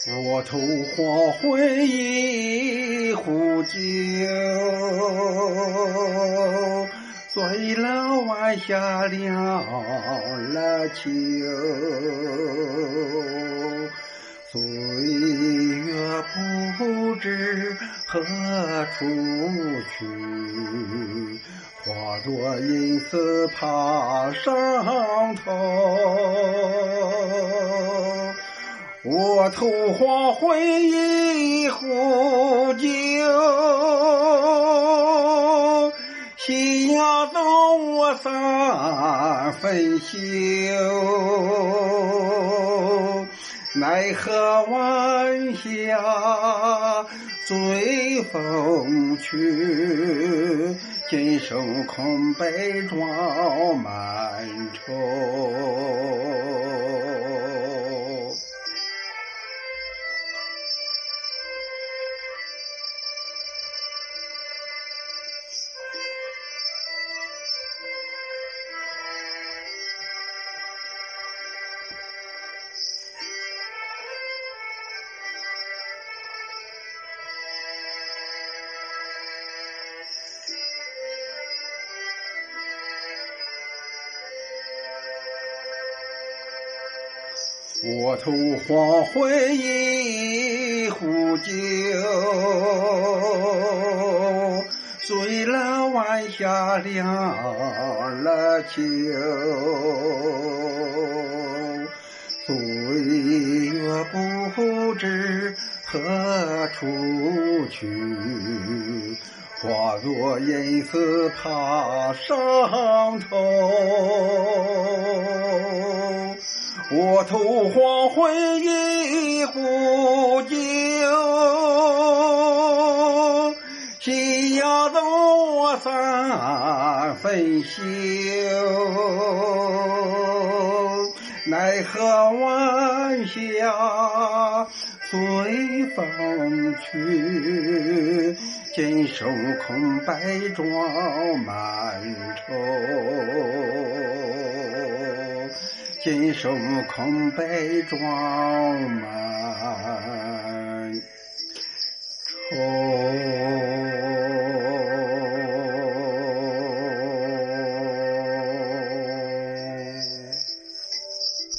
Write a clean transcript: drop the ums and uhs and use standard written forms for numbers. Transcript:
我投黄昏一壶酒，醉了晚霞亮了秋。岁月不知何处去，化作银丝爬上头。我投黄昏一壶酒，夕阳照我三分羞。奈何晚霞随风去，今生空悲壮满愁。我投黄昏一壶酒，醉了晚霞亮了秋。岁月不知何处去，化作银丝爬上头。我投黄昏一壶酒，夕阳照我三分羞。奈何晚霞随风去，今生空白装满愁。今生空悲壮满愁。